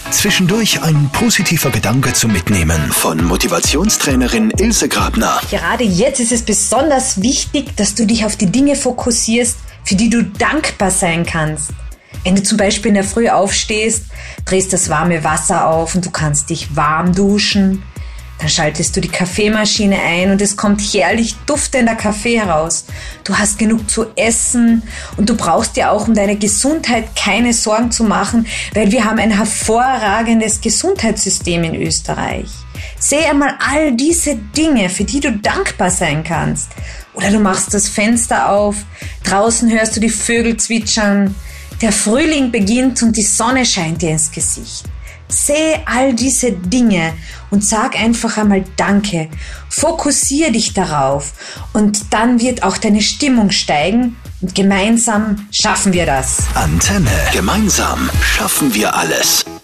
Zwischendurch ein positiver Gedanke zum Mitnehmen von Motivationstrainerin Ilse Grabner. Gerade jetzt ist es besonders wichtig, dass du dich auf die Dinge fokussierst, für die du dankbar sein kannst. Wenn du zum Beispiel in der Früh aufstehst, drehst das warme Wasser auf und du kannst dich warm duschen. Dann schaltest du die Kaffeemaschine ein und es kommt herrlich duftender Kaffee heraus. Du hast genug zu essen und du brauchst dir auch um deine Gesundheit keine Sorgen zu machen, weil wir haben ein hervorragendes Gesundheitssystem in Österreich. Sehe einmal all diese Dinge, für die du dankbar sein kannst. Oder du machst das Fenster auf, draußen hörst du die Vögel zwitschern, der Frühling beginnt und die Sonne scheint dir ins Gesicht. Sehe all diese Dinge und sag einfach einmal Danke. Fokussiere dich darauf und dann wird auch deine Stimmung steigen und gemeinsam schaffen wir das. Antenne. Gemeinsam schaffen wir alles.